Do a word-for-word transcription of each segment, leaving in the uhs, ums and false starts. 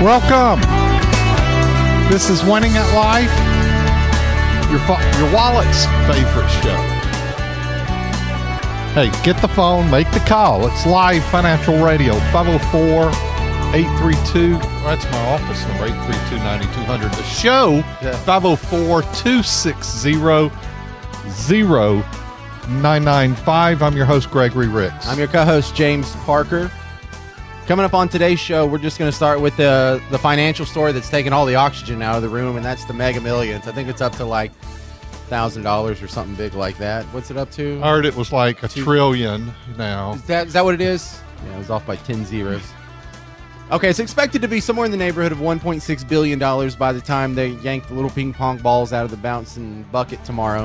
Welcome. This is Winning at Life, your fa- your wallet's favorite show. Hey, get the phone, make the call. It's live financial radio, five oh four, eight three two. That's my office number, eight three two, nine two zero zero. The show, yeah. five oh four, two six zero, zero nine nine five. I'm your host, Gregory Ricks. I'm your co-host, James Parker. Coming up on today's show, we're just going to start with the the financial story that's taking all the oxygen out of the room, and that's the Mega Millions. I think it's up to like one thousand dollars or something big like that. What's it up to? I heard it was like a Two. trillion now. Is that, is that what it is? Yeah, it was off by ten zeros. Okay, it's expected to be somewhere in the neighborhood of one point six billion dollars by the time they yank the little ping pong balls out of the bouncing bucket tomorrow.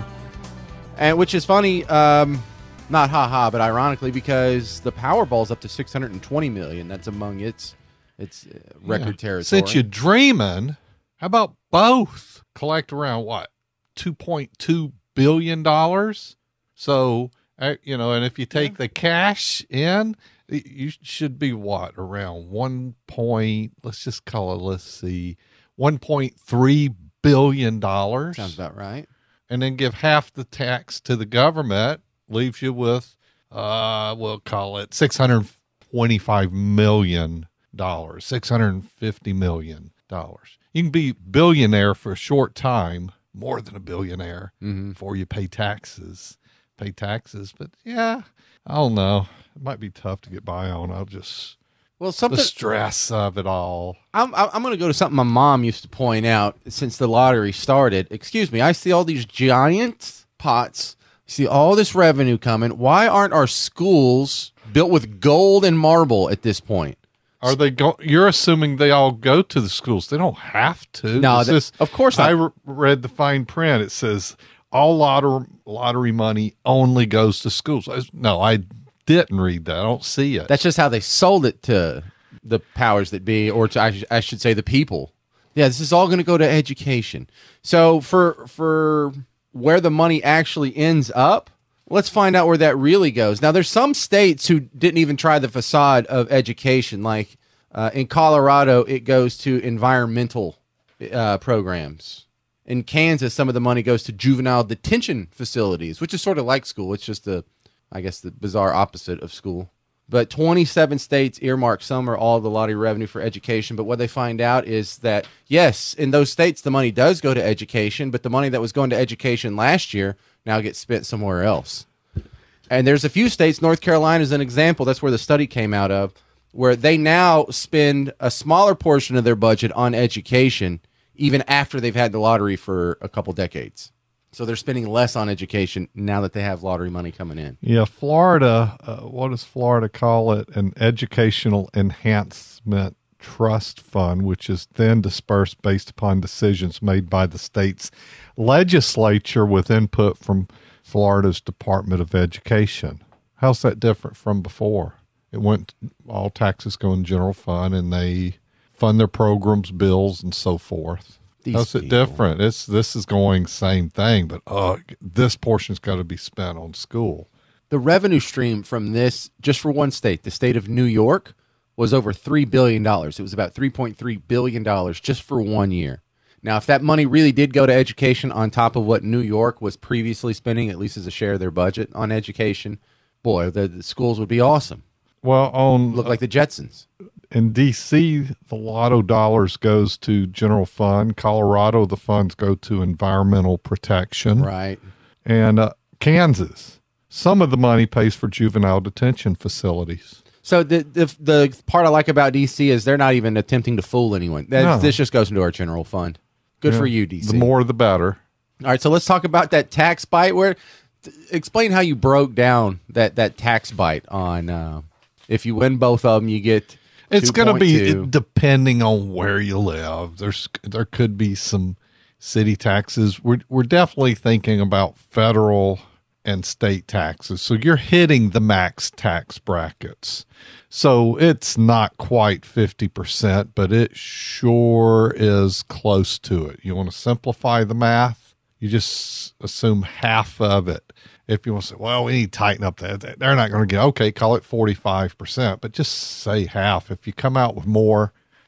And which is funny, um, not ha-ha, but ironically, because the Powerball's up to six hundred twenty million dollars. That's among its its uh, record yeah. territory. Since you're dreaming, how about both collect around, what, two point two billion dollars? So, uh, you know, and if you take yeah. the cash in, you should be, what, around one point, let's just call it, let's see, one point three billion dollars. Sounds about right. And then give half the tax to the government, leaves you with, uh, we'll call it six hundred twenty-five million dollars, six hundred fifty million dollars. You can be billionaire for a short time, more than a billionaire, mm-hmm. before you pay taxes, pay taxes. But yeah, I don't know. It might be tough to get by on. I'll just... Well, something, the stress of it all. I'm I'm going to go to something my mom used to point out since the lottery started. Excuse me, I see all these giant pots, see all this revenue coming. Why aren't our schools built with gold and marble at this point? Are they go? You're assuming they all go to the schools. They don't have to. No, that, of course not. I re- read the fine print. It says all lottery lottery money only goes to schools. I, no, I. didn't read that. I don't see it. That's just how they sold it to the powers that be, or to I, sh- I should say the people. Yeah, this is all going to go to education. So for for where the money actually ends up, let's find out where that really goes. Now, there's some states who didn't even try the facade of education. Like uh, in Colorado, it goes to environmental uh, programs. In Kansas, some of the money goes to juvenile detention facilities, which is sort of like school. It's just a I guess the bizarre opposite of school. But twenty-seven states earmark some or all of the lottery revenue for education. But what they find out is that, yes, in those states, the money does go to education, but the money that was going to education last year now gets spent somewhere else. And there's a few states, North Carolina is an example, that's where the study came out of, where they now spend a smaller portion of their budget on education, even after they've had the lottery for a couple decades. So they're spending less on education now that they have lottery money coming in. Yeah, Florida, uh, what does Florida call it? An educational enhancement trust fund, which is then dispersed based upon decisions made by the state's legislature with input from Florida's Department of Education. How's that different from before? It went, all taxes go in general fund, and they fund their programs, bills, and so forth. These How's it people. different? It's this is going same thing, but uh, this portion's got to be spent on school. The revenue stream from this, just for one state, the state of New York, was over three billion dollars. It was about three point three billion dollars just for one year. Now, if that money really did go to education on top of what New York was previously spending, at least as a share of their budget on education, boy, the, the schools would be awesome. Well, on look like the Jetsons. In D C, the lotto dollars goes to general fund. Colorado, the funds go to environmental protection. Right. And uh, Kansas, some of the money pays for juvenile detention facilities. So the, the the part I like about D C is they're not even attempting to fool anyone. That, no. This just goes into our general fund. Good yeah, for you, D C. The more, the better. All right, so let's talk about that tax bite. Where, explain how you broke down that, that tax bite on uh, if you win both of them, you get... It's going to be depending on where you live. There's there could be some city taxes. We're we're definitely thinking about federal and state taxes. So you're hitting the max tax brackets. So it's not quite fifty percent, but it sure is close to it. You want to simplify the math? You just assume half of it. If you want to say, well, we need to tighten up that, they're not going to get, okay, call it forty-five percent, but just say half. If you come out with more,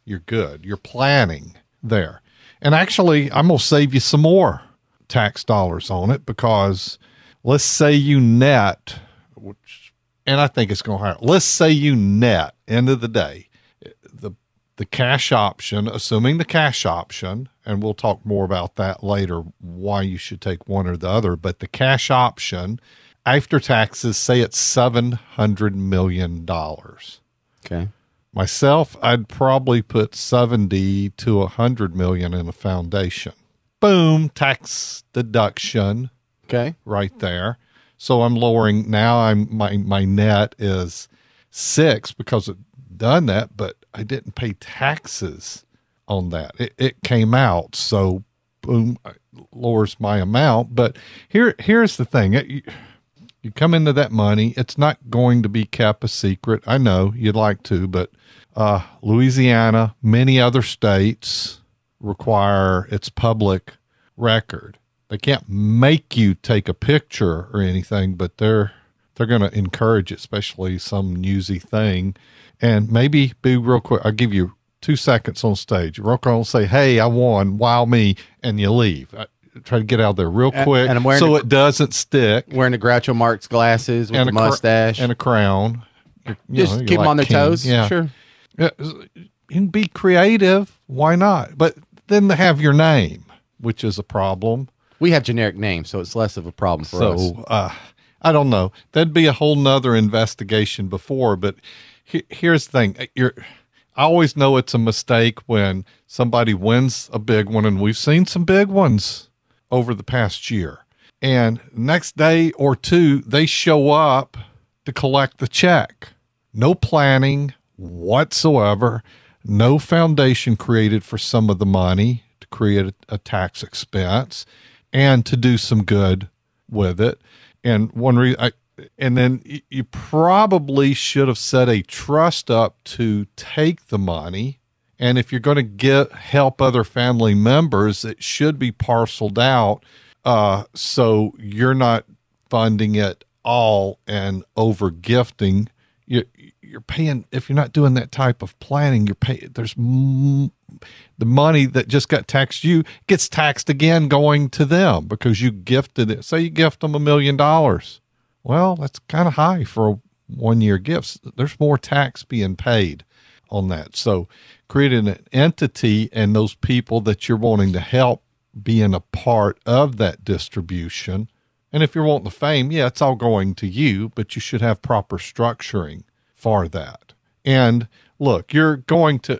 you're good. You're planning there. And actually, I'm going to save you some more tax dollars on it, because let's say you net, which, and I think it's going to happen. Let's say you net, end of the day, the the cash option, assuming the cash option, and we'll talk more about that later, why you should take one or the other, but the cash option after taxes, say it's seven hundred million dollars. Okay. Myself, I'd probably put seventy to one hundred million in a foundation. Boom, tax deduction. Okay. Right there. So I'm lowering, now I'm my my net is six because I've done that, but I didn't pay taxes on that. It, it came out, so boom, lowers my amount. But here here's the thing. You, you come into that money, it's not going to be kept a secret. I know you'd like to, but uh, Louisiana, many other states require its public record. They can't make you take a picture or anything, but they're they're going to encourage it, especially some newsy thing. And maybe be real quick. I'll give you two seconds on stage. You're going to say, "Hey, I won! Wow me!" and you leave. I, try to get out there real quick, and I'm wearing so a, it doesn't stick. Wearing the Groucho Marx glasses with and a a cr- mustache and a crown. You're, you Just know, you're keep them like on their king. toes. Yeah. Sure. Yeah, and be creative. Why not? But then they have your name, which is a problem. We have generic names, so it's less of a problem for us. So uh, I don't know. That'd be a whole nother investigation before. But he, here's the thing: You're, I always know it's a mistake when somebody wins a big one, and we've seen some big ones over the past year. And next day or two, they show up to collect the check. No planning whatsoever. No foundation created for some of the money to create a, a tax expense and to do some good with it. And one reason, I, and then you probably should have set a trust up to take the money. And if you're going to get help other family members, it should be parceled out, uh, so you're not funding it all and over gifting. You, you're paying, if you're not doing that type of planning, you're paying, there's m- the money that just got taxed you gets taxed again going to them because you gifted it. Say you gift them a million dollars. Well, that's kind of high for a one year gift. There's more tax being paid on that. So creating an entity and those people that you're wanting to help being a part of that distribution. And if you're wanting the fame, yeah, it's all going to you, but you should have proper structuring for that. And look, you're going to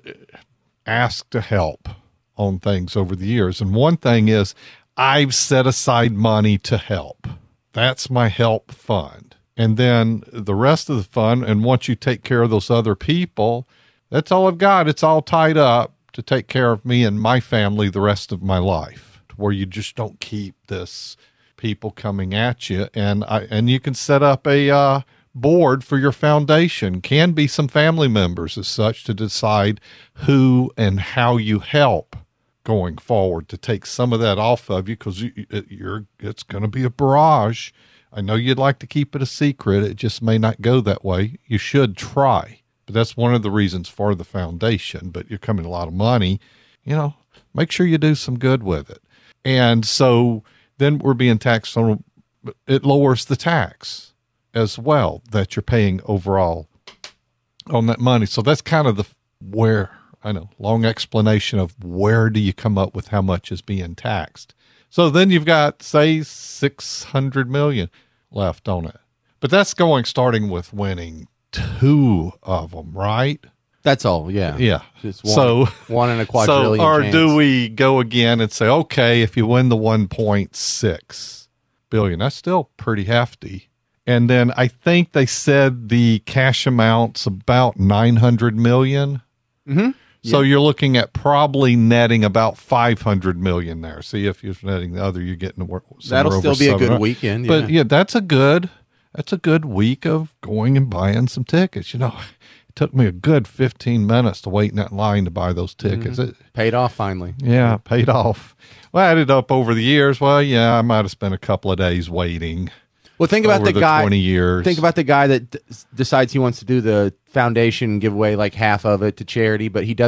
ask to help on things over the years. And one thing is I've set aside money to help. That's my help fund. And then the rest of the fund, and once you take care of those other people, that's all I've got. It's all tied up to take care of me and my family the rest of my life, to where you just don't keep this people coming at you. And I, and you can set up a uh, board for your foundation. Can be some family members as such to decide who and how you help going forward, to take some of that off of you, because you, you're it's going to be a barrage. I know you'd like to keep it a secret. It just may not go that way. You should try. But that's one of the reasons for the foundation. But you're coming a lot of money, you know, make sure you do some good with it. And so then we're being taxed on, it lowers the tax as well that you're paying overall on that money. So that's kind of the, where, I know, long explanation of where do you come up with how much is being taxed. So then you've got, say, six hundred million left on it. But that's going, starting with winning two of them, right? That's all, yeah. Yeah. Just one, so one in a quadrillion. So, or chance. do we go again and say, okay, if you win the one point six billion, that's still pretty hefty. And then I think they said the cash amount's about nine hundred million. Mm-hmm. So yeah. you're looking at probably netting about five hundred million there. See, if you're netting the other, you're getting to work. That'll still be a good weekend. Yeah. But yeah, that's a good, that's a good week of going and buying some tickets. You know, it took me a good fifteen minutes to wait in that line to buy those tickets. Mm-hmm. It paid off finally. Yeah, paid off. Well, I added up over the years. Well, yeah, I might have spent a couple of days waiting. Well, think about over the guy. twenty years. Think about the guy that d- decides he wants to do the foundation, give away like half of it to charity, but he does it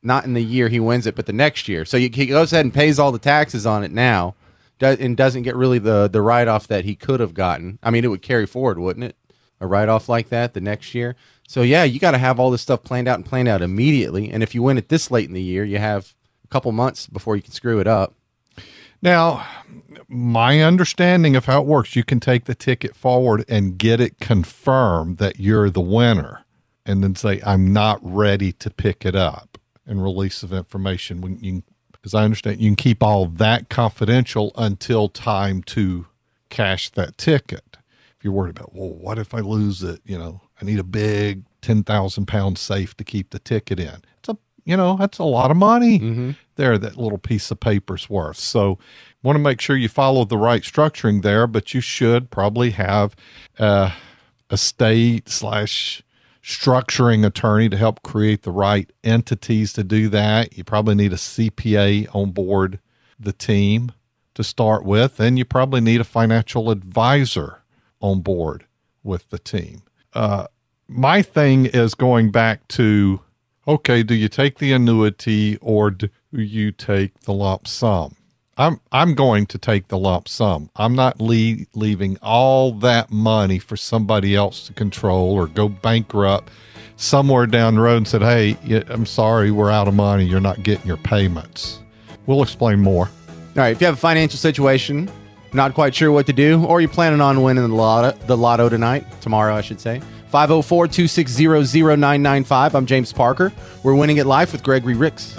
not in the year he wins it, but the next year. So he goes ahead and pays all the taxes on it now, and doesn't get really the the write off that he could have gotten. I mean, it would carry forward, wouldn't it? A write off like that the next year. So yeah, you got to have all this stuff planned out and planned out immediately. And if you win it this late in the year, you have a couple months before you can screw it up. Now, my understanding of how it works, you can take the ticket forward and get it confirmed that you're the winner, and then say, I'm not ready to pick it up, and release of information. When you, as I understand, you can keep all that confidential until time to cash that ticket. If you're worried about, well, what if I lose it? You know, I need a big ten thousand pound safe to keep the ticket in. It's a, you know, that's a lot of money mm-hmm. there, that little piece of paper's worth. So want to make sure you follow the right structuring there, but you should probably have uh, a state slash structuring attorney to help create the right entities to do that. You probably need a C P A on board the team to start with, and you probably need a financial advisor on board with the team. Uh, my thing is going back to, okay, do you take the annuity or do you take the lump sum? I'm I'm going to take the lump sum. I'm not le- leaving all that money for somebody else to control or go bankrupt somewhere down the road and said, hey, I'm sorry, we're out of money. You're not getting your payments. We'll explain more. All right, if you have a financial situation, not quite sure what to do, or you're planning on winning the lotto, the lotto tonight, tomorrow, I should say, five oh four, two six zero, zero nine nine five. I'm James Parker. We're Winning at Life with Gregory Ricks.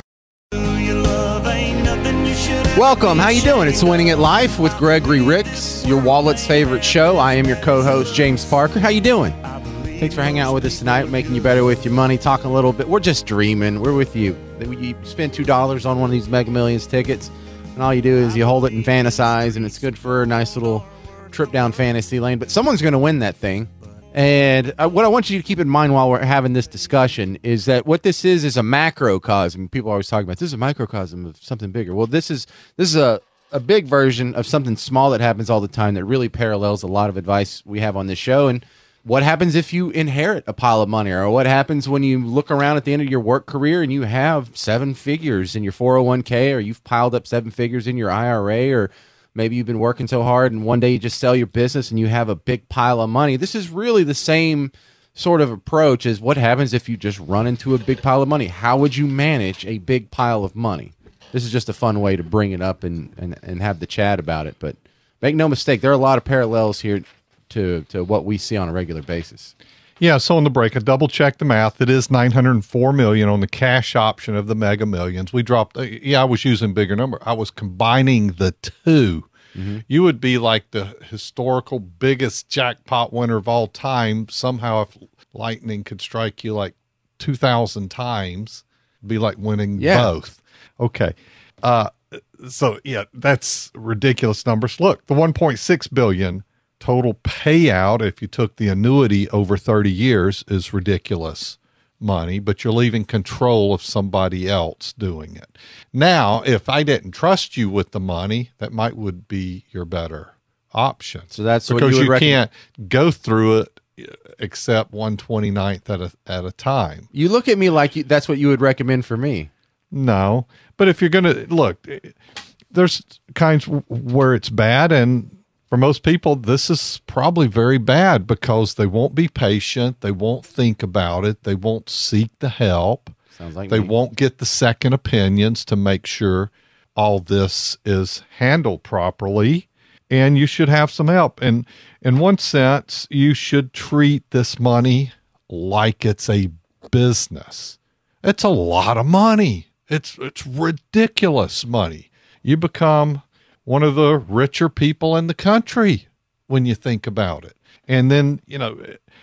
Welcome. How you doing? It's Winning at Life with Gregory Ricks, your wallet's favorite show. I am your co-host, James Parker. How you doing? Thanks for hanging out with us tonight, making you better with your money, talking a little bit. We're just dreaming. We're with you. You spend two dollars on one of these Mega Millions tickets, and all you do is you hold it and fantasize, and it's good for a nice little trip down fantasy lane. But someone's going to win that thing. And uh, what I want you to keep in mind while we're having this discussion is that what this is is a macrocosm. People are always talking about this is a microcosm of something bigger. Well, this is this is a, a big version of something small that happens all the time that really parallels a lot of advice we have on this show. And what happens if you inherit a pile of money, or what happens when you look around at the end of your work career and you have seven figures in your four oh one k, or you've piled up seven figures in your I R A, or maybe you've been working so hard and one day you just sell your business and you have a big pile of money. This is really the same sort of approach as what happens if you just run into a big pile of money. How would you manage a big pile of money? This is just a fun way to bring it up and, and, and have the chat about it. But make no mistake, there are a lot of parallels here to, to what we see on a regular basis. Yeah, so on the break, I double-checked the math. It is nine hundred four million dollars on the cash option of the Mega Millions. We dropped, yeah, I was using bigger number. I was combining the two. Mm-hmm. You would be like the historical biggest jackpot winner of all time. Somehow, if lightning could strike you like two thousand times, it'd be like winning yeah. both. Okay. Uh, so, yeah, that's ridiculous numbers. Look, the one point six billion dollars total payout, if you took the annuity over thirty years, is ridiculous money, but you're leaving control of somebody else doing it. Now, if I didn't trust you with the money, that might would be your better option. So that's because what you, you would can't go through it except one twenty-ninth at a at a time. You look at me like you, that's what you would recommend for me. No, but if you're going to look, there's kinds where it's bad, and for most people, this is probably very bad because they won't be patient. They won't think about it. They won't seek the help. Sounds like they me. won't get the second opinions to make sure all this is handled properly. And you should have some help. And in one sense, you should treat this money like it's a business. It's a lot of money. It's it's ridiculous money. You become one of the richer people in the country when you think about it. And then, you know,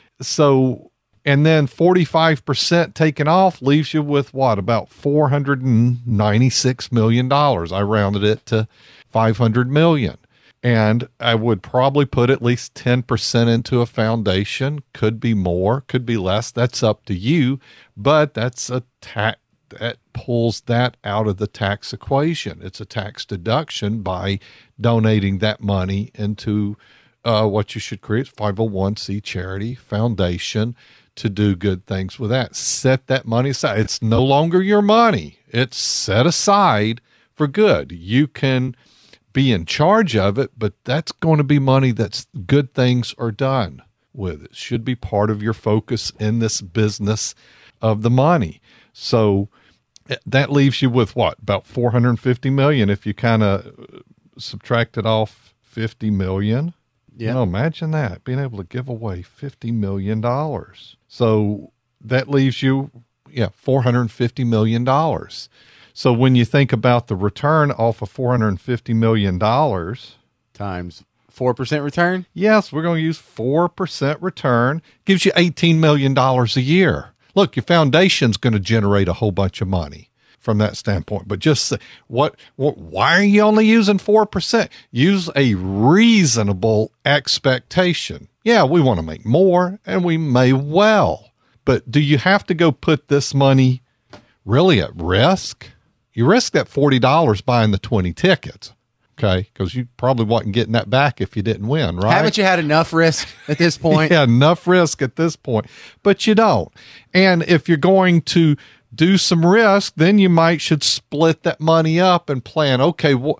so, and then forty-five percent taken off leaves you with what, about four hundred ninety-six million dollars. I rounded it to five hundred million. And I would probably put at least ten percent into a foundation. Could be more, could be less. That's up to you. But that's a tax. That pulls that out of the tax equation. It's a tax deduction by donating that money into uh, what you should create, five oh one c charity foundation to do good things with that. Set that money aside. It's no longer your money. It's set aside for good. You can be in charge of it, but that's going to be money that's good things are done with. It should be part of your focus in this business of the money. So that leaves you with what? About four hundred fifty million if you kind of subtracted off fifty million. Yeah. You know, imagine that, being able to give away fifty million dollars. So that leaves you, yeah, four hundred fifty million dollars. So when you think about the return off of four hundred fifty million dollars times four percent return. Yes, we're going to use four percent return. Gives you eighteen million dollars a year. Look, your foundation's going to generate a whole bunch of money from that standpoint. But just what, what why are you only using four percent? Use a reasonable expectation. Yeah, we want to make more, and we may well. But do you have to go put this money really at risk? You risk that forty dollars buying the twenty tickets, okay? Because you probably wasn't getting that back if you didn't win, right? Haven't you had enough risk at this point? Yeah, enough risk at this point. But you don't. And if you're going to do some risk, then you might should split that money up and plan, okay, well,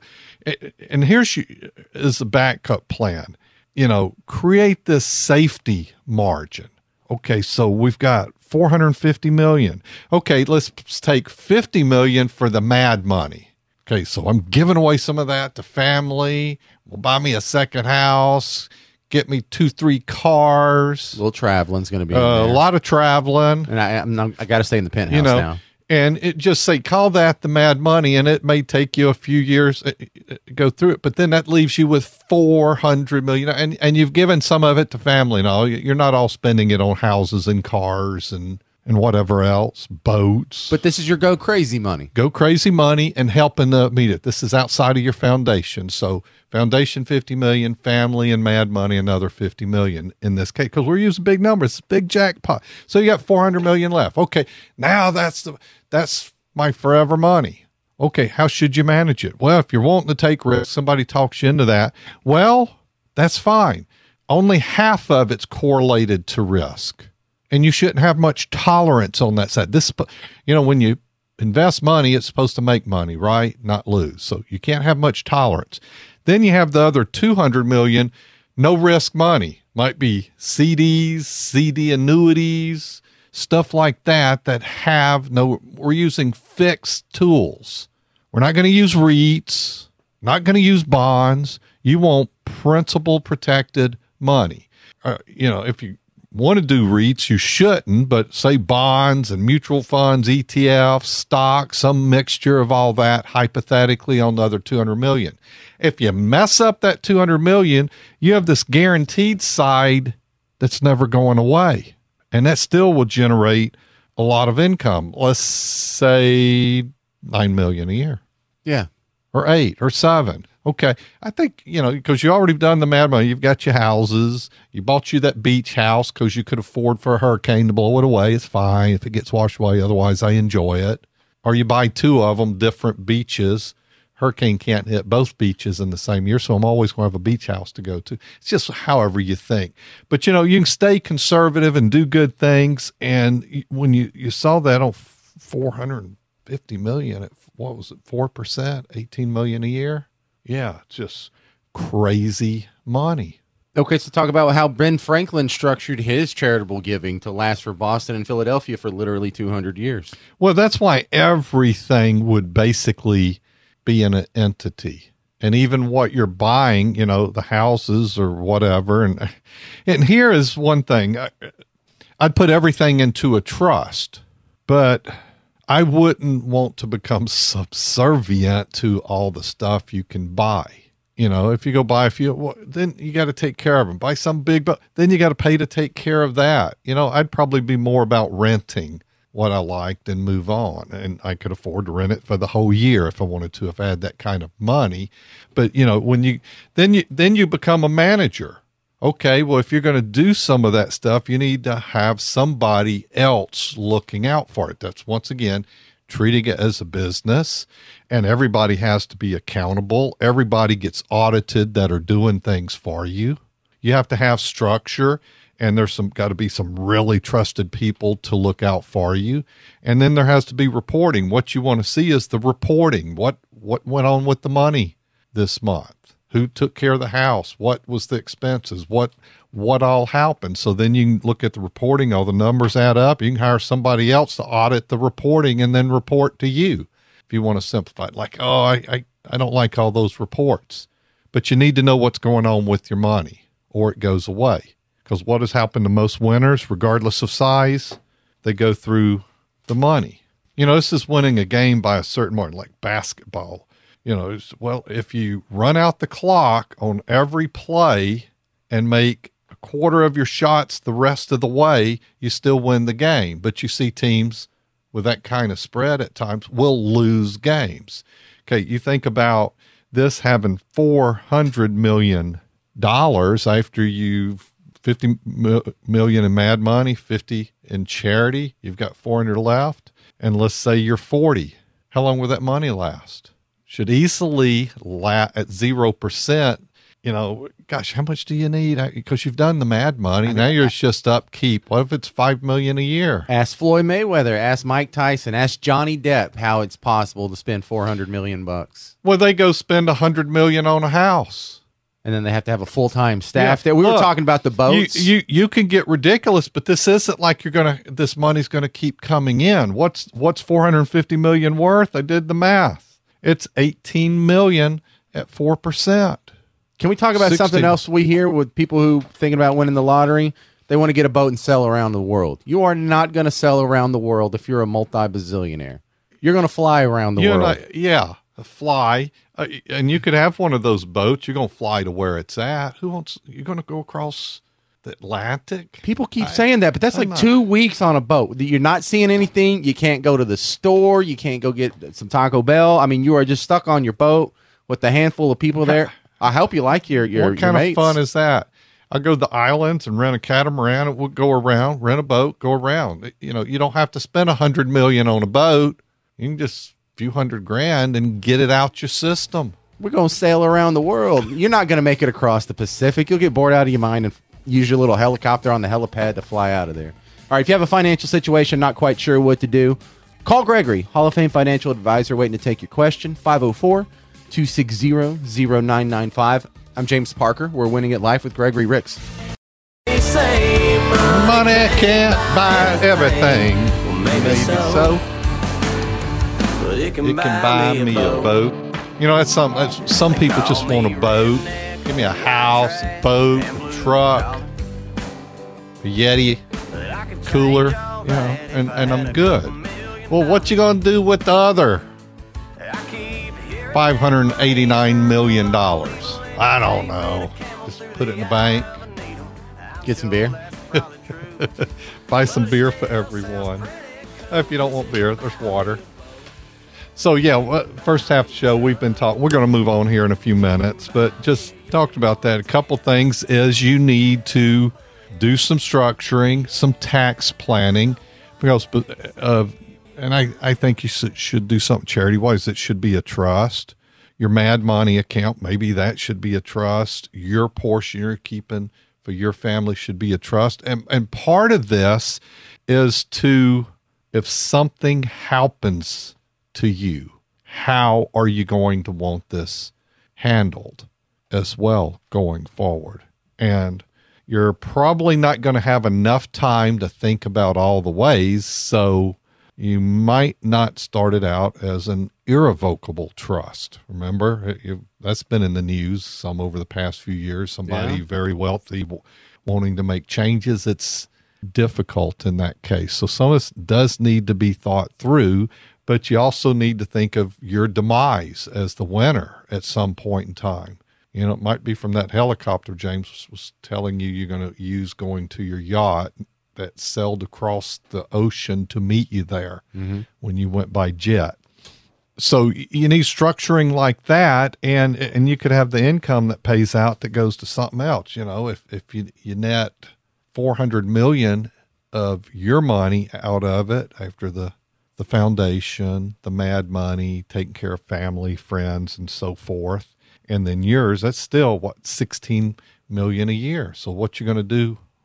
and here's you, is the backup plan. You know, create this safety margin. Okay, so we've got four hundred fifty million. Okay, let's take fifty million for the mad money. Okay, so I'm giving away some of that to family. Will buy me a second house, get me two, three cars. A little traveling's going to be uh, in there. A lot of traveling. And I, I'm not, I got to stay in the penthouse you know, now. And it just say, call that the mad money, and it may take you a few years to go through it, but then that leaves you with four hundred million, and, and you've given some of it to family and all. You're not all spending it on houses and cars and, and whatever else, boats. But this is your go crazy money. Go crazy money and helping the meet it. This is outside of your foundation. So foundation fifty million, family and mad money another fifty million in this case, because we're using big numbers, big jackpot. So you got four hundred million left. Okay, now that's the that's my forever money. Okay, how should you manage it? Well, if you're wanting to take risks, somebody talks you into that. Well, that's fine. Only half of it's correlated to risk. And you shouldn't have much tolerance on that side. This, you know, when you invest money, it's supposed to make money, right? Not lose. So you can't have much tolerance. Then you have the other two hundred million, no risk money. Might be C Ds, C D annuities, stuff like that, that have no, we're using fixed tools. We're not going to use REITs, not going to use bonds. You want principal protected money. Uh, you know, if you want to do REITs, you shouldn't, but say bonds and mutual funds, E T Fs, stocks, some mixture of all that, hypothetically on the other two hundred million. If you mess up that two hundred million, you have this guaranteed side that's never going away. And that still will generate a lot of income. Let's say nine million a year. Yeah. Or eight or seven. Okay. I think, you know, because you already done the mad money. You've got your houses. You bought you that beach house because you could afford for a hurricane to blow it away. It's fine if it gets washed away. Otherwise, I enjoy it. Or you buy two of them, different beaches. Hurricane can't hit both beaches in the same year, so I'm always going to have a beach house to go to. It's just however you think. But, you know, you can stay conservative and do good things. And when you, you saw that on four hundred fifty million, at, what was it, four percent, eighteen million a year? Yeah, just crazy money. Okay, so talk about how Ben Franklin structured his charitable giving to last for Boston and Philadelphia for literally two hundred years. Well, that's why everything would basically be an entity. And even what you're buying, you know, the houses or whatever. And, and here is one thing. I'd put everything into a trust, but I wouldn't want to become subservient to all the stuff you can buy. You know, if you go buy a few, well, then you got to take care of them. Buy some big, but then you got to pay to take care of that. You know, I'd probably be more about renting what I liked and move on. And I could afford to rent it for the whole year if I wanted to, if I had that kind of money. But, you know, when you, then you, then you become a manager. Okay, well, if you're going to do some of that stuff, you need to have somebody else looking out for it. That's, once again, treating it as a business, and everybody has to be accountable. Everybody gets audited that are doing things for you. You have to have structure, and there's some got to be some really trusted people to look out for you. And then there has to be reporting. What you want to see is the reporting. What what went on with the money this month? Who took care of the house? What was the expenses? What what all happened? So then you can look at the reporting, all the numbers add up. You can hire somebody else to audit the reporting and then report to you. If you want to simplify it, like, oh, I, I, I don't like all those reports. But you need to know what's going on with your money or it goes away. Because what has happened to most winners, regardless of size, they go through the money. You know, this is winning a game by a certain margin, like basketball. You know, it's, well, if you run out the clock on every play and make a quarter of your shots the rest of the way, you still win the game. But you see teams with that kind of spread at times will lose games. Okay, you think about this having four hundred million dollars after you've fifty million in mad money, fifty in charity. You've got four hundred left. And let's say you're forty. How long will that money last? Should easily la- at zero percent. You know, gosh, how much do you need? Because you've done the mad money. I mean, now you're just upkeep. What if it's five million a year? Ask Floyd Mayweather, ask Mike Tyson, ask Johnny Depp how it's possible to spend four hundred million bucks. Well, they go spend a hundred million on a house. And then they have to have a full-time staff. Yeah, there. We look, were talking about the boats. You, you you can get ridiculous, but this isn't like you're gonna. This money's gonna keep coming in. What's what's four hundred fifty million worth? I did the math. It's eighteen million at four percent. Can we talk about sixty something else we hear with people who thinking about winning the lottery? They want to get a boat and sell around the world. You are not going to sell around the world if you're a multi-bazillionaire. You're going to fly around the You're world. not, yeah, fly. Uh, and you could have one of those boats. You're going to fly to where it's at. Who wants? You're going to go across the Atlantic? People keep I- saying that, but that's I'm like not- two weeks on a boat. You're not seeing anything. You can't go to the store. You can't go get some Taco Bell. I mean, you are just stuck on your boat with a handful of people there. I hope you like your your What kind your of mates. fun is that? I go to the islands and rent a catamaran and we'll go around, rent a boat, go around. You know, you don't have to spend a hundred million on a boat. You can just a few hundred grand and get it out your system. We're going to sail around the world. You're not going to make it across the Pacific. You'll get bored out of your mind and use your little helicopter on the helipad to fly out of there. All right, if you have a financial situation, not quite sure what to do, call Gregory, Hall of Fame financial advisor, waiting to take your question, five oh four, two six zero, zero nine nine five. I'm James Parker. We're Winning at Life with Gregory Ricks. Money can't buy everything. Maybe so. It can buy me a boat. You know, that's some. That's, some people just want a boat. Give me a house, a boat, a truck, a Yeti cooler, you know, and, and I'm good. Well, what you gonna do with the other five hundred eighty-nine million dollars? I don't know. Just put it in the bank. Get some beer. Buy some beer for everyone. If you don't want beer, there's water. So yeah, wha- first half of the show we've been talking. We're going to move on here in a few minutes, but just talked about that. A couple things is you need to do some structuring, some tax planning, because uh, and I I think you should, should do something charity wise. It should be a trust. Your Mad Money account, maybe that should be a trust. Your portion you're keeping for your family should be a trust. And and part of this is to, if something happens to you, how are you going to want this handled as well going forward? And you're probably not going to have enough time to think about all the ways, so you might not start it out as an irrevocable trust. Remember, it, you, that's been in the news some over the past few years. Somebody Yeah. very wealthy w- wanting to make changes. It's difficult in that case. So some of this does need to be thought through, but you also need to think of your demise as the winner at some point in time. You know, it might be from that helicopter James was, was telling you you're going to use going to your yacht that sailed across the ocean to meet you there Mm-hmm. when you went by jet. So y- you need structuring like that, and and you could have the income that pays out that goes to something else. You know, if if you you net four hundred million of your money out of it after the the foundation, the Mad Money, taking care of family, friends, and so forth, and then yours, that's still what sixteen million a year. So what you going to do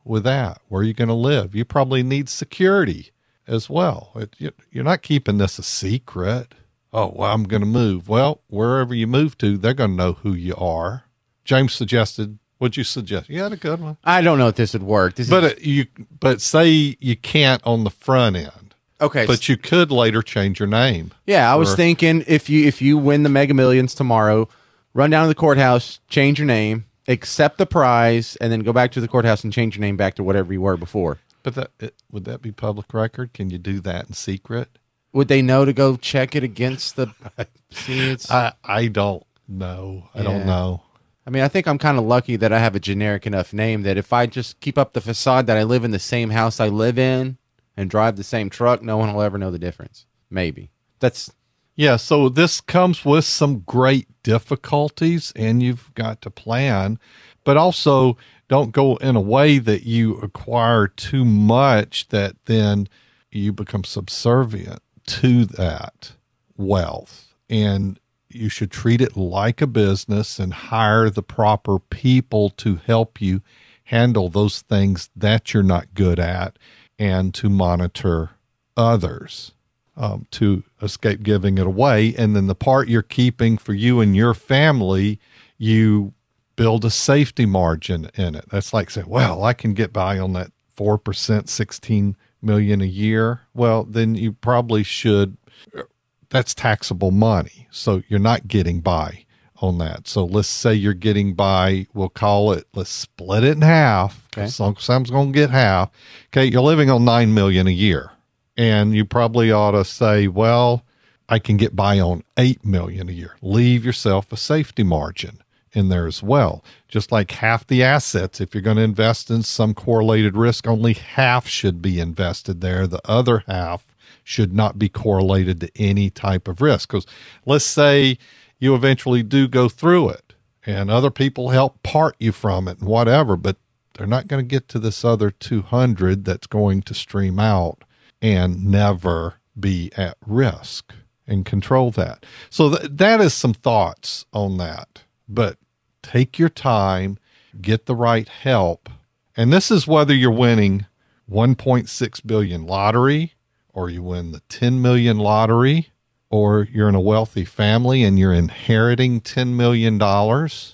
with that? Where are you going to live? You probably need security as well. It, you, you're not keeping this a secret. Oh, well, I'm going to move. Well, wherever you move to, they're going to know who you are. James suggested, what'd you suggest? You had a good one. I don't know if this would work. This But is, it, you, but say you can't on the front end. okay. But you could later change your name. Yeah, I was Or- thinking if you if you win the Mega Millions tomorrow, run down to the courthouse, change your name, accept the prize, and then go back to the courthouse and change your name back to whatever you were before. But that it, would that be public record? Can you do that in secret? Would they know to go check it against the? See, it's, I I don't know. I Yeah. don't know. I mean, I think I'm kind of lucky that I have a generic enough name that if I just keep up the facade that I live in the same house I live in and drive the same truck, no one will ever know the difference. Maybe that's Yeah, so this comes with some great difficulties, and you've got to plan, but also don't go in a way that you acquire too much that then you become subservient to that wealth. And you should treat it like a business and hire the proper people to help you handle those things that you're not good at and to monitor others. Um, to escape giving it away. And then the part you're keeping for you and your family, you build a safety margin in it. That's like saying, well, I can get by on that four percent, sixteen million a year. Well, then you probably should, that's taxable money. So you're not getting by on that. So let's say you're getting by, we'll call it, let's split it in half. Okay. So Sam's going to get half. Okay. You're living on nine million a year. And you probably ought to say, well, I can get by on eight million a year. Leave yourself a safety margin in there as well. Just like half the assets, if you're going to invest in some correlated risk, only half should be invested there. The other half should not be correlated to any type of risk. Because let's say you eventually do go through it and other people help part you from it and whatever, but they're not going to get to this other two hundred that's going to stream out and never be at risk, and control that. So th- that is some thoughts on that. But take your time, get the right help. And this is whether you're winning one point six billion lottery, or you win the ten million lottery, or you're in a wealthy family and you're inheriting ten million dollars,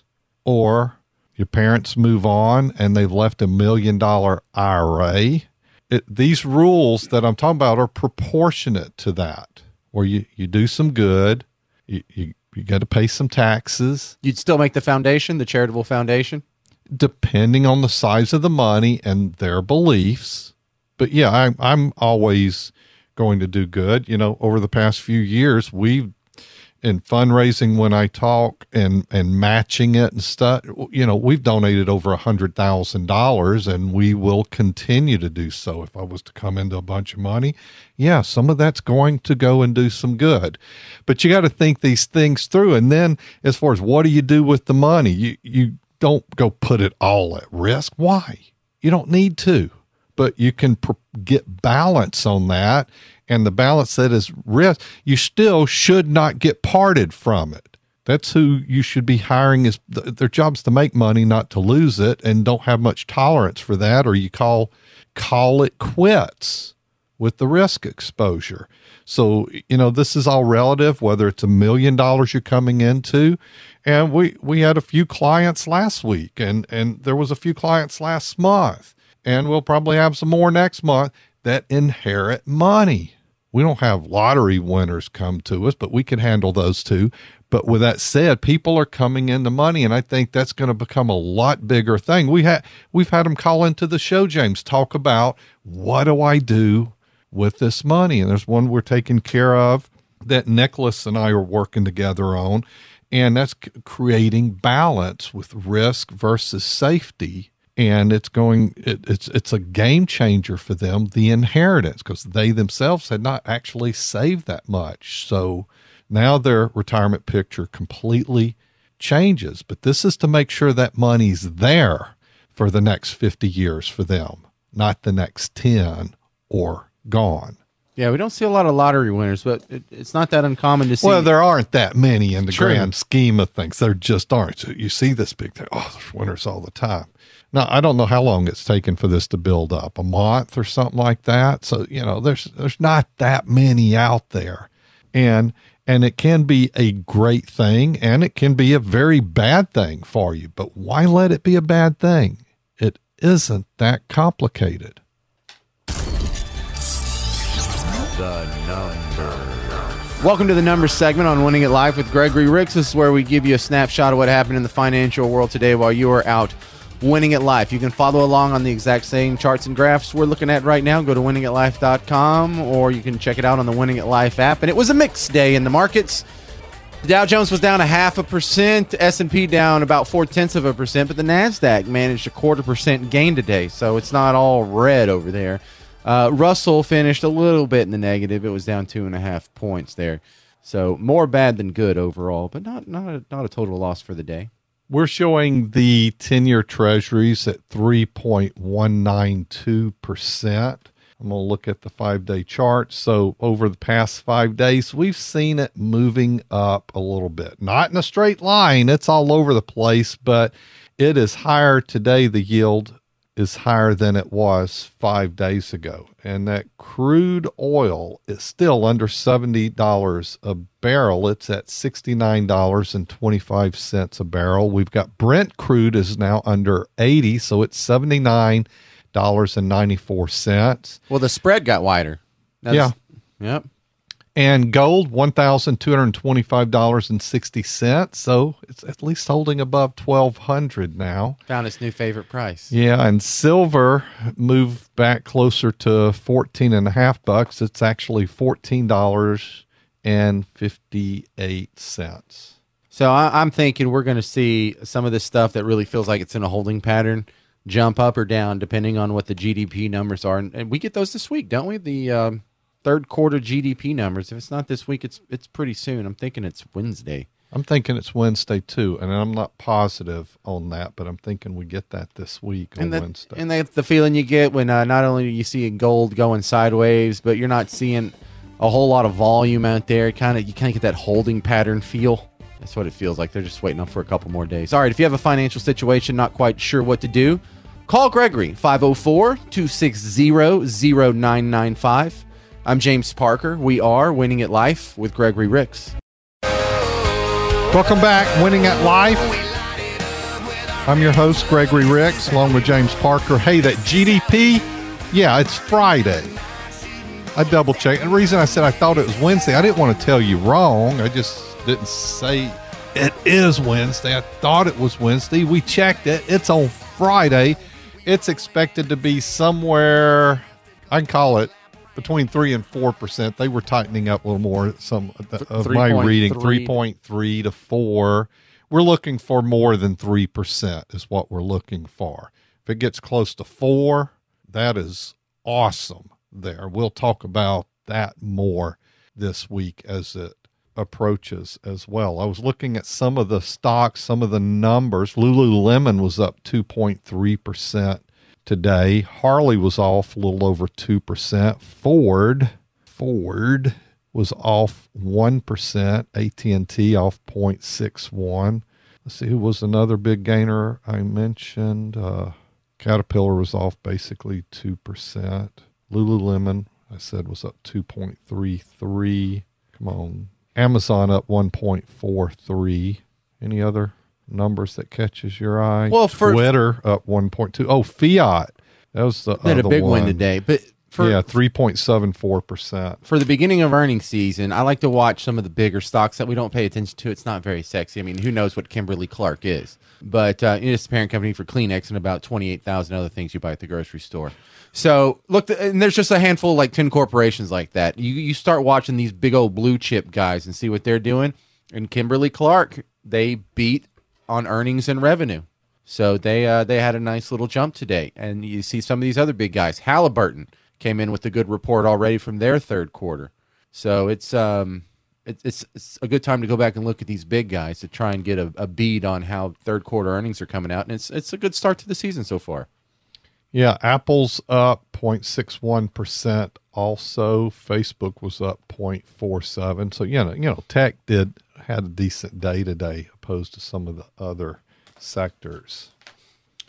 or your parents move on and they've left a million dollar I R A. It, these rules that I'm talking about are proportionate to that, where you, you do some good, you, you, you got to pay some taxes, you'd still make the foundation, the charitable foundation. depending on the size of the money and their beliefs. But yeah, I, I'm always going to do good. You know, over the past few years, we've, in fundraising, when I talk and, and matching it and stuff, you know, we've donated over a hundred thousand dollars, and we will continue to do so. If I was to come into a bunch of money, yeah, some of that's going to go and do some good, but you got to think these things through. And then as far as what do you do with the money, you, you don't go put it all at risk. Why? You don't need to, but you can pr- get balance on that. And the balance that is risk, you still should not get parted from it. That's who you should be hiring. Is th- their job's to make money, not to lose it, and don't have much tolerance for that, or you call call it quits with the risk exposure. So, you know, this is all relative, whether it's a million dollars you're coming into. And we, we had a few clients last week, and, and there was a few clients last month, and we'll probably have some more next month that inherit money. We don't have lottery winners come to us, but we can handle those too. But with that said, people are coming into money, and I think that's going to become a lot bigger thing. We had we've had them call into the show, James, talk about what do I do with this money? And there's one we're taking care of that Nicholas and I are working together on, and that's c- creating balance with risk versus safety. And it's going, it, it's, it's a game changer for them, the inheritance, because they themselves had not actually saved that much. So now their retirement picture completely changes, but this is to make sure that money's there for the next fifty years for them, not the next ten or gone. Yeah, we don't see a lot of lottery winners, but it, it's not that uncommon to see. Well, there aren't that many in the True. grand scheme of things. There just aren't. So you see this big thing, oh, there's winners all the time. Now, I don't know how long it's taken for this to build up, a month or something like that. So, you know, there's there's not that many out there. And and it can be a great thing and it can be a very bad thing for you. But why let it be a bad thing? It isn't that complicated. The number. Welcome to the numbers segment on Winning It Live with Gregory Ricks. This is where we give you a snapshot of what happened in the financial world today while you are out winning at life. You can follow along on the exact same charts and graphs we're looking at right now. Go to winning at life dot com or you can check it out on the Winning at Life app. And it was a mixed day in the markets. The Dow Jones was down a half a percent, S and P down about four-tenths of a percent, but the NASDAQ managed a quarter percent gain today, so it's not all red over there. Uh, Russell finished a little bit in the negative. It was down two and a half points there. So more bad than good overall, but not not a, not a total loss for the day. We're showing the ten-year treasuries at three point one nine two percent. I'm going to look at the five-day chart. So over the past five days, we've seen it moving up a little bit. Not in a straight line. It's all over the place, but it is higher today. The yield is higher than it was five days ago. And that crude oil is still under seventy dollars a barrel. It's at sixty-nine dollars and twenty-five cents a barrel. We've got Brent crude is now under eighty, so it's seventy-nine dollars and ninety-four cents. Well, the spread got wider. That's, yeah. Yep. And gold, one thousand two hundred twenty-five dollars and sixty cents. So it's at least holding above twelve hundred now. Found its new favorite price. Yeah, and silver moved back closer to fourteen and a half bucks. It's actually fourteen dollars and fifty-eight cents. So I, I'm thinking we're going to see some of this stuff that really feels like it's in a holding pattern jump up or down depending on what the G D P numbers are. And, and we get those this week, don't we? The um, third quarter G D P numbers. If it's not this week, it's it's pretty soon. I'm thinking it's Wednesday. I'm thinking it's Wednesday too, and I'm not positive on that, but I'm thinking we get that this week on and that, Wednesday. And that's the feeling you get when uh, not only are you seeing gold going sideways, but you're not seeing a whole lot of volume out there. Kind of, you kind of get that holding pattern feel. That's what it feels like. They're just waiting up for a couple more days. All right, if you have a financial situation, not quite sure what to do, call Gregory, five oh four, two six zero, zero nine nine five. I'm James Parker. We are Winning at Life with Gregory Ricks. Welcome back, Winning at Life. I'm your host, Gregory Ricks, along with James Parker. Hey, that G D P, yeah, it's Friday. I double-checked. And the reason I said I thought it was Wednesday, I didn't want to tell you wrong. I just didn't say it is Wednesday. I thought it was Wednesday. We checked it. It's on Friday. It's expected to be somewhere, I can call it, between three and four percent. They were tightening up a little more. Some of my reading, three point three to four. We're looking for more than three percent is what we're looking for. If it gets close to four, that is awesome there. We'll talk about that more this week as it approaches as well. I was looking at some of the stocks, some of the numbers. Lululemon was up two point three percent. Today, Harley was off a little over two percent. Ford, Ford was off one percent. A T and T off zero point six one. Let's see, who was another big gainer I mentioned? Uh, Caterpillar was off basically two percent. Lululemon, I said, was up two point three three. Come on. Amazon up one point four three. Any other numbers that catches your eye? Well, for Twitter up one point two. Oh, Fiat. That was the they had other a big one win today. But for, yeah, three point seven four percent. For the beginning of earnings season, I like to watch some of the bigger stocks that we don't pay attention to. It's not very sexy. I mean, who knows what Kimberly-Clark is? But uh, it's the parent company for Kleenex and about twenty-eight thousand other things you buy at the grocery store. So, look, and there's just a handful, like ten corporations like that. You you start watching these big old blue chip guys and see what they're doing. And Kimberly-Clark, they beat on earnings and revenue. So they uh, they had a nice little jump today. And you see some of these other big guys. Halliburton came in with a good report already from their third quarter. So it's um it, it's it's a good time to go back and look at these big guys to try and get a, a bead on how third quarter earnings are coming out. And it's it's a good start to the season so far. Yeah, Apple's up zero point six one percent also. Facebook was up zero point four seven. So, you know, you know, tech did had a decent day today opposed to some of the other sectors.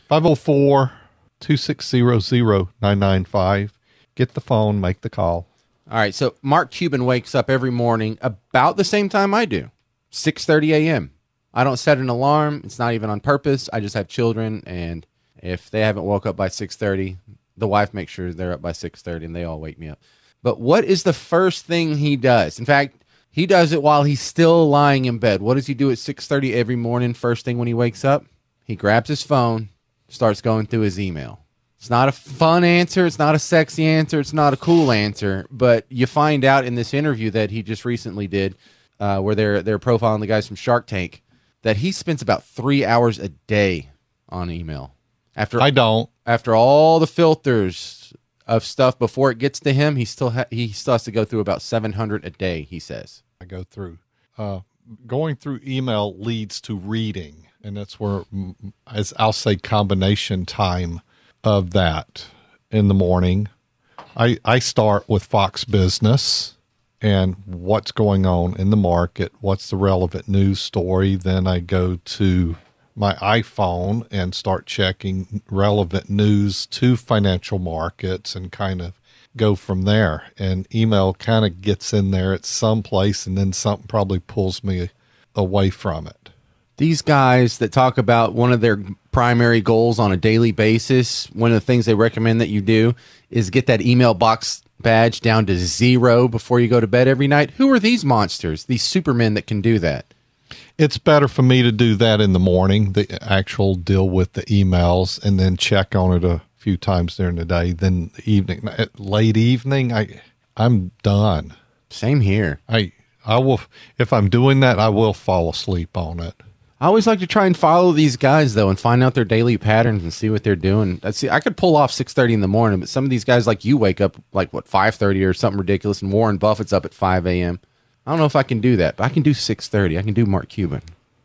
five oh four, two six zero, zero nine nine five. Get the phone, make the call. All right, so Mark Cuban wakes up every morning about the same time I do, six thirty a.m. I don't set an alarm. It's not even on purpose. I just have children, and if they haven't woke up by six thirty, the wife makes sure they're up by six thirty, and they all wake me up. But what is the first thing he does? In fact, he does it while he's still lying in bed. What does he do at six thirty every morning, first thing when he wakes up? He grabs his phone, starts going through his email. It's not a fun answer. It's not a sexy answer. It's not a cool answer. But you find out in this interview that he just recently did, uh, where they're they're profiling the guys from Shark Tank, that he spends about three hours a day on email. After I don't. After all the filters of stuff before it gets to him, he still ha- he still has to go through about seven hundred a day. He says. I go through. Uh, going through email leads to reading, and that's where, as I'll say, combination time of that in the morning. I, I start with Fox Business and what's going on in the market, what's the relevant news story. Then I go to my iPhone and start checking relevant news to financial markets and kind of go from there. And email kind of gets in there at some place, and then something probably pulls me away from it. These guys that talk about one of their primary goals on a daily basis, one of the things they recommend that you do is get that email box badge down to zero before you go to bed every night. Who are these monsters, these supermen that can do that? It's better for me to do that in the morning, the actual deal with the emails, and then check on it a few times during the day. Then the evening, late evening, I, I'm done. Same here. I, I will, if I'm doing that, I will fall asleep on it. I always like to try and follow these guys, though, and find out their daily patterns and see what they're doing. I see, I could pull off six thirty in the morning, but some of these guys like you wake up like, what, five thirty or something ridiculous, and Warren Buffett's up at five a.m. I don't know if I can do that, but I can do six thirty. I can do Mark Cuban.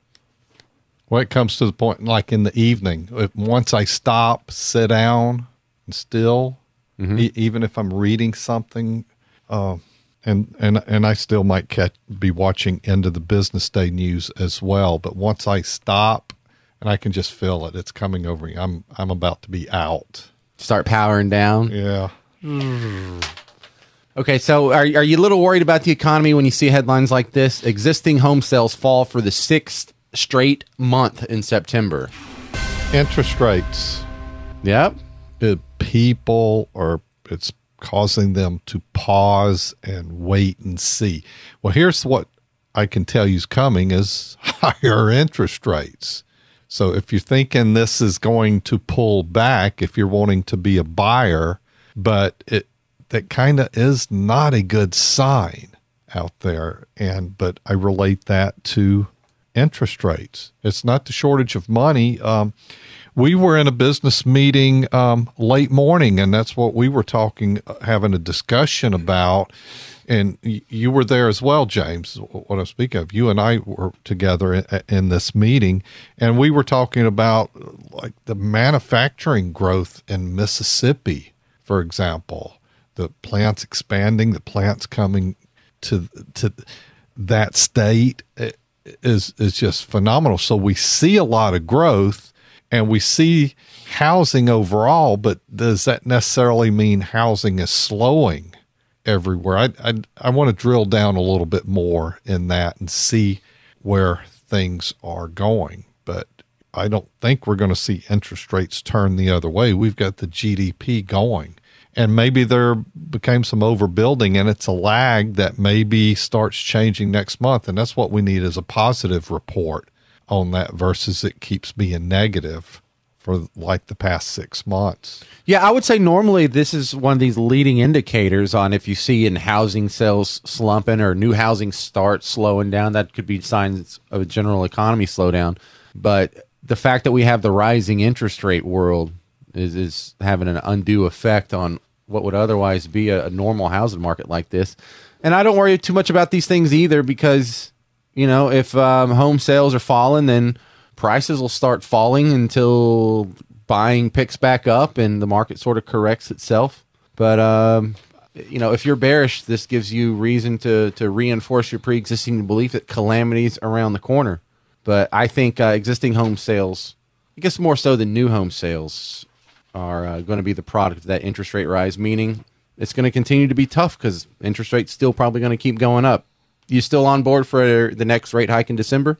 Well, it comes to the point, like in the evening, if, once I stop, sit down, and still, mm-hmm. e- even if I'm reading something, uh, and and and I still might catch, be watching end of the business day news as well. But once I stop, and I can just feel it, it's coming over me. I'm I'm about to be out. Start powering down. Yeah. Okay, so are are you a little worried about the economy when you see headlines like this? Existing home sales fall for the sixth straight month in September. Interest rates. Yep. It, people are, it's causing them to pause and wait and see. Well, here's what I can tell you is coming is higher interest rates. So if you're thinking this is going to pull back, if you're wanting to be a buyer, but it, that kind of is not a good sign out there. And, but I relate that to interest rates. It's not the shortage of money. Um, we were in a business meeting um, late morning, and that's what we were talking, having a discussion about. And y- you were there as well, James, what I'm speaking of. You and I were together in, in this meeting, and we were talking about like the manufacturing growth in Mississippi, for example. The plants expanding, the plants coming to to that state is is just phenomenal. So we see a lot of growth, and we see housing overall, but does that necessarily mean housing is slowing everywhere? I I, I want to drill down a little bit more in that and see where things are going. But I don't think we're going to see interest rates turn the other way. We've got the G D P going. And maybe there became some overbuilding, and it's a lag that maybe starts changing next month. And that's what we need is a positive report on that versus it keeps being negative for like the past six months. Yeah, I would say normally this is one of these leading indicators on if you see in housing sales slumping or new housing starts slowing down, that could be signs of a general economy slowdown. But the fact that we have the rising interest rate world is, is having an undue effect on what would otherwise be a, a normal housing market like this. And I don't worry too much about these things either because, you know, if um, home sales are falling, then prices will start falling until buying picks back up and the market sort of corrects itself. But, um, you know, if you're bearish, this gives you reason to, to reinforce your pre-existing belief that calamity's around the corner. But I think uh, existing home sales, I guess more so than new home sales are uh, going to be the product of that interest rate rise, meaning it's going to continue to be tough because interest rates still probably going to keep going up. You still on board for the next rate hike in December?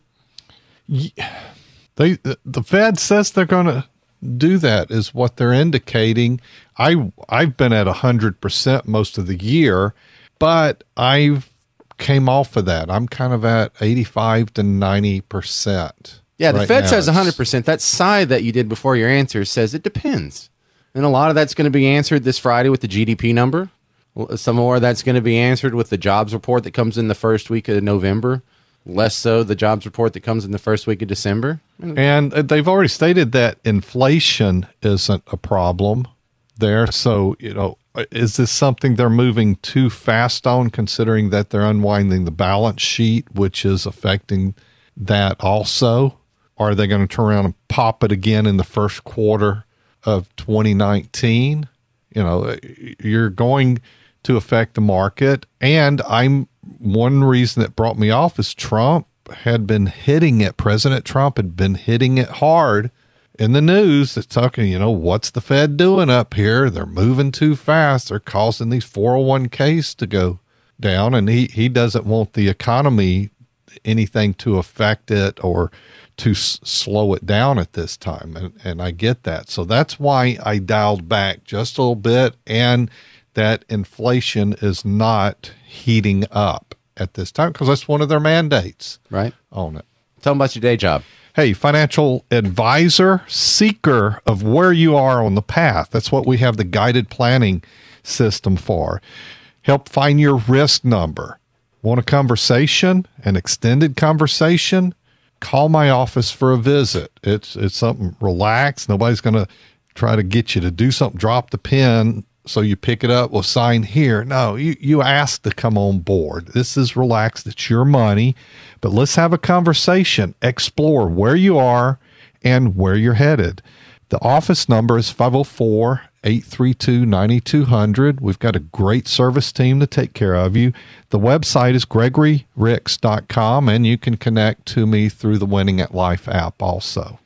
Yeah. They the Fed says they're going to do that, is what they're indicating. I I've been at a hundred percent most of the year, but I've came off of that. I'm kind of at eighty-five to ninety percent. Yeah, the right Fed now. says one hundred percent. That side that you did before your answer says it depends. And a lot of that's going to be answered this Friday with the G D P number. Some more of that's going to be answered with the jobs report that comes in the first week of November. Less so the jobs report that comes in the first week of December. And they've already stated that inflation isn't a problem there. So, you know, is this something they're moving too fast on, considering that they're unwinding the balance sheet, which is affecting that also? Or are they going to turn around and pop it again in the first quarter of twenty nineteen? You know, you're going to affect the market. And I'm one reason that brought me off is Trump had been hitting it. President Trump had been hitting it hard in the news. It's talking, you know, what's the Fed doing up here? They're moving too fast. They're causing these four oh one k's to go down. And he, he doesn't want the economy, anything to affect it or to s- slow it down at this time. And, and I get that. So that's why I dialed back just a little bit, and that inflation is not heating up at this time because that's one of their mandates. Right. On it. Tell them about your day job. Hey, financial advisor, seeker of where you are on the path. That's what we have the guided planning system for. Help find your risk number. Want a conversation, an extended conversation? Call my office for a visit. It's it's something relaxed. Nobody's going to try to get you to do something, drop the pen so you pick it up, well, sign here. No, you, you ask to come on board. This is relaxed. It's your money. But let's have a conversation, explore where you are and where you're headed. The office number is five oh four, eight three two, nine two zero zero. We've got a great service team to take care of you. The website is gregory ricks dot com, and you can connect to me through the Winning at Life app also.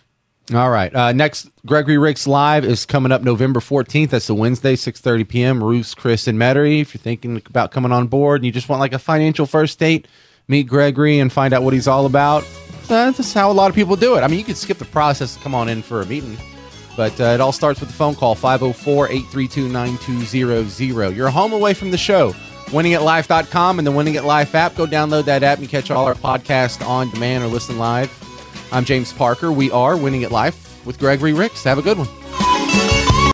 All right. Uh, next, Gregory Ricks Live is coming up November fourteenth. That's a Wednesday, six thirty p.m. Roos, Chris, and Metairie. If you're thinking about coming on board and you just want like a financial first date, meet Gregory and find out what he's all about. Uh, that's how a lot of people do it. I mean, you could skip the process and come on in for a meeting, but uh, it all starts with a phone call, five oh four, eight three two, nine two zero zero. You're home away from the show. winning at life dot com and the Winning at Life app. Go download that app and catch all our podcasts on demand or listen live. I'm James Parker. We are Winning at Life with Gregory Ricks. Have a good one.